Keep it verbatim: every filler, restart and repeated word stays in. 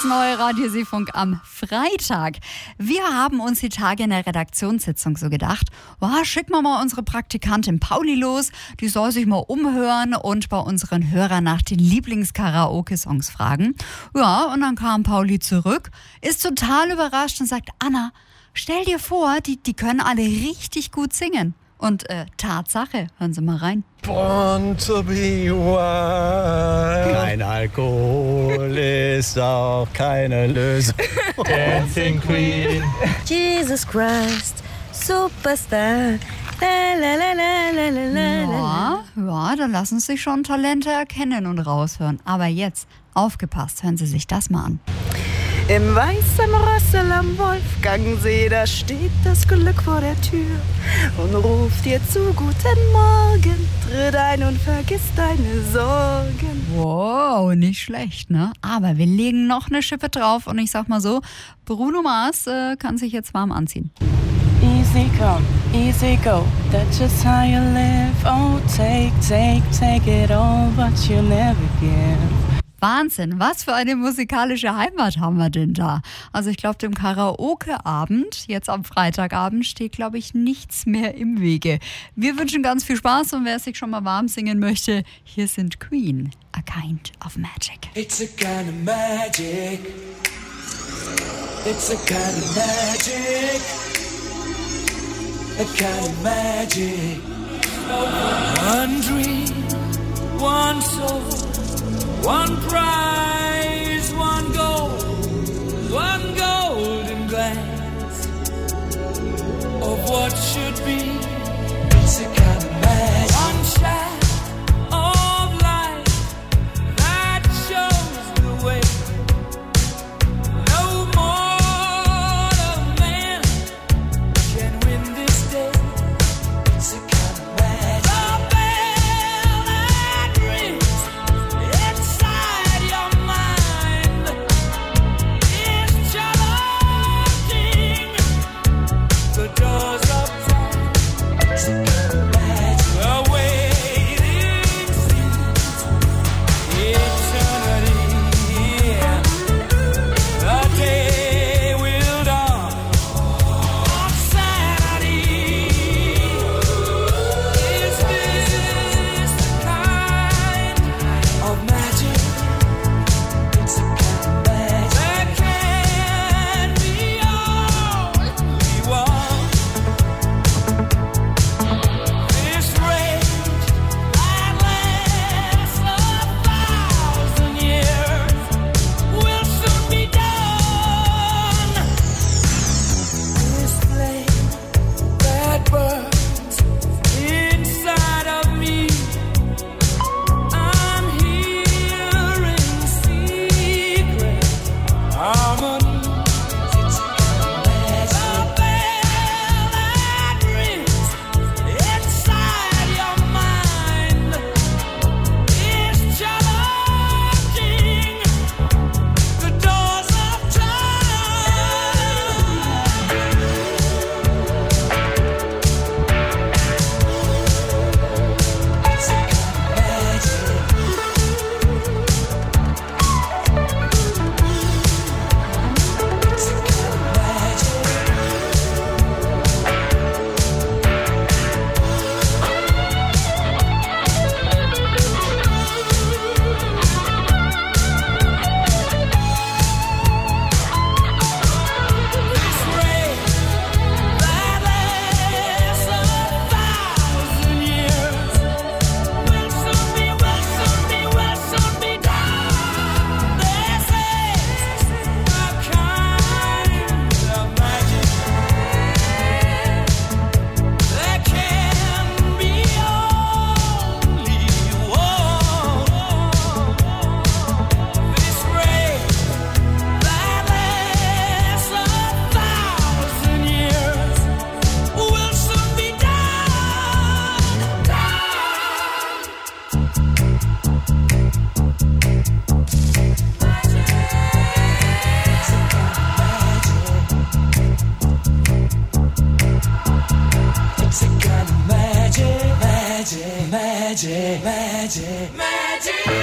neue Radiosee-Funk am Freitag. Wir haben uns die Tage in der Redaktionssitzung so gedacht, oh, schicken wir mal unsere Praktikantin Pauli los, die soll sich mal umhören und bei unseren Hörern nach den Lieblings-Karaoke-Songs fragen. Ja, und dann kam Pauli zurück, ist total überrascht und sagt, Anna, stell dir vor, die, die können alle richtig gut singen. Und äh, Tatsache, hören Sie mal rein. Born to be wild. Kein Alkohol ist auch keine Lösung. Dancing Queen. Jesus Christ, Superstar. La, la, la, la, la, la, Ja, ja, da lassen sich schon Talente erkennen und raushören. Aber jetzt, aufgepasst, hören Sie sich das mal an. Im weißen Rössel am Wolfgangsee, da steht das Glück vor der Tür und ruft dir zu, guten Morgen, tritt ein und vergiss deine Sorgen. Wow, nicht schlecht, ne? Aber wir legen noch eine Schippe drauf und ich sag mal so, Bruno Mars äh, kann sich jetzt warm anziehen. Easy come, easy go, that's just how you live. Oh, take, take, take it all, but you never give. Wahnsinn, was für eine musikalische Heimat haben wir denn da? Also ich glaube, dem Karaoke-Abend, jetzt am Freitagabend, steht, glaube ich, nichts mehr im Wege. Wir wünschen ganz viel Spaß und wer sich schon mal warm singen möchte, hier sind Queen, A Kind of Magic. It's a kind of magic. It's a kind of magic. A kind of magic. One dream, one soul. One prize, one goal, one golden glance of what should be. It's a kind of magic. One shot of light that shows the way. No mortal man can win this day. It's a kind of magic. The bell that rings. magic, magic, magic, magic.